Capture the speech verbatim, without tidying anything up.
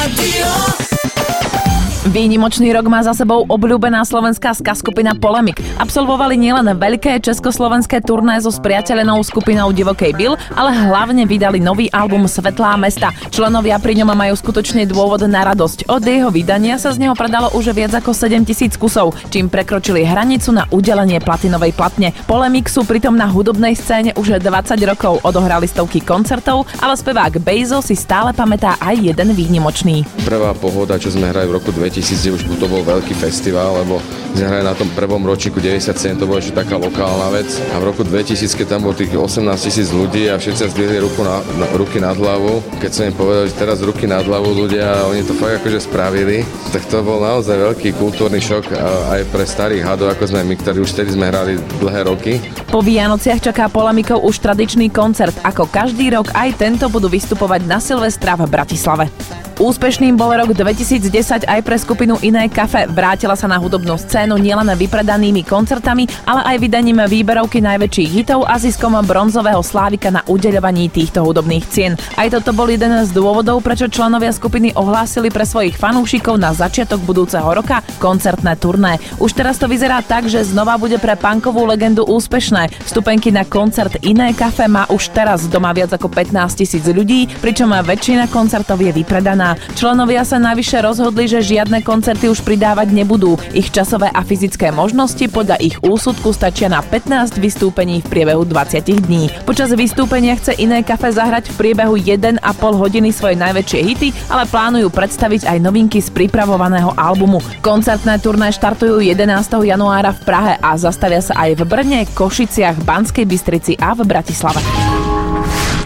Výnimočný rok má za sebou obľúbená slovenská ska skupina Polemik. Absolvovali nielen veľké československé turné so spriateľenou skupinou Divokej Bill, ale hlavne vydali nový album Svetlá mesta. Členovia pri ňom majú skutočne dôvod na radosť. Od jeho vydania sa z neho predalo už viac ako sedemtisíc kusov, čím prekročili hranicu na udelenie platinovej platne. Polemik sú pritom na hudobnej scéne už dvadsať rokov, odohrali stovky koncertov, ale spevák Bejzo si stále pamätá aj jeden výnimočný. Prvá Pohoda, čo sme hrali v roku dvetisíc, kde už to bol veľký festival, lebo sme hrali na tom prvom ročníku deväťdesiatsedem, to bola ešte taká lokálna vec. A v roku dvetisíc, keď tam bolo tých osemnásť tisíc ľudí a všetci zdvihli ruku na, na, ruky nad hlavu, keď som im povedal, že teraz ruky nad hlavu ľudia a oni to fakt akože spravili, tak to bol naozaj veľký kultúrny šok aj pre starých hadov, ako sme my, ktorí už vtedy sme hrali dlhé roky. Po Vianociach čaká Polemikov už tradičný koncert. Ako každý rok aj tento budú vystupovať na Silvestra v Bratislave. Úspešným bol rok dvetisícdesať aj pre skupinu Iné kafe. Vrátila sa na hudobnú scénu nielen vypredanými koncertami, ale aj vydaním výberovky najväčších hitov a ziskom bronzového slávika na udeľovaní týchto hudobných cien. Aj toto bol jeden z dôvodov, prečo členovia skupiny ohlásili pre svojich fanúšikov na začiatok budúceho roka koncertné turné. Už teraz to vyzerá tak, že znova bude pre punkovú legendu úspešné. Vstupenky na koncert Iné kafe má už teraz doma viac ako pätnásť tisíc ľudí, pričom väčšina koncertov je vypredaná. Členovia sa navyše rozhodli, že žiadne koncerty už pridávať nebudú. Ich časové a fyzické možnosti podľa ich úsudku stačia na pätnásť vystúpení v priebehu dvadsať dní. Počas vystúpenia chce Iné kafe zahrať v priebehu jeden a pol hodiny svoje najväčšie hity, ale plánujú predstaviť aj novinky z pripravovaného albumu. Koncertné turné štartujú jedenásteho januára v Prahe a zastavia sa aj v Brne, Košiciach, Banskej Bystrici a v Bratislave.